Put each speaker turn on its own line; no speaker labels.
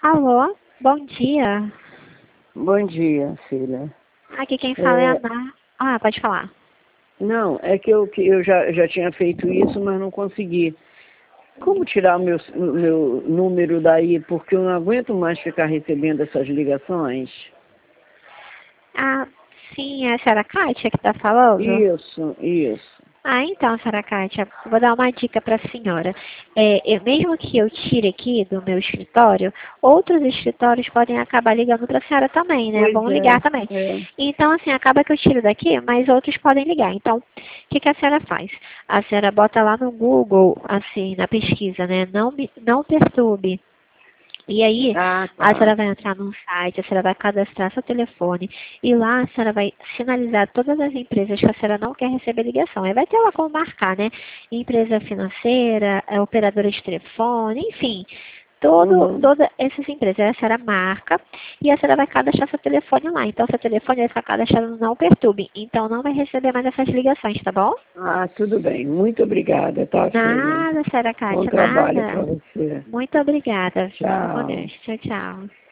Alô, bom dia.
Bom dia, filha.
Aqui quem fala é a
É,
Ana. Ah, pode falar.
não, é que eu já tinha feito isso, mas não consegui. Como tirar o meu número daí? Porque eu não aguento mais ficar recebendo essas ligações.
Ah, sim, é a senhora Kátia que está falando?
Isso.
Ah, então, senhora Kátia, vou dar uma dica para a senhora. Mesmo que eu tire aqui do meu escritório, outros escritórios podem acabar ligando para a senhora também, né?
Pois
Vão ligar
é,
também.
é.
Então, assim, acaba que eu tiro daqui, mas outros podem ligar. Então, o que que a senhora faz? A senhora bota lá no Google, assim, na pesquisa, né? Não perturbe. E aí,
Ah,
a senhora
tá.
vai entrar num site, a senhora vai cadastrar seu telefone e lá a senhora vai sinalizar todas as empresas que a senhora não quer receber ligação. Aí vai ter lá como marcar, né? Empresa financeira, operadora de telefone, enfim.
Uhum.
Todas essas empresas, aí a senhora marca e a senhora vai cadastrar seu telefone lá. Então, seu telefone vai ficar cadastrado no Não Perturbe. Então, não vai receber mais essas ligações, tá bom?
Ah, tudo bem. Muito obrigada, tá, filha?
Nada, senhora
Bom
Kátia,
trabalho
nada.
para você.
Muito obrigada. Fica com Deus.
Tchau.
Tchau, tchau.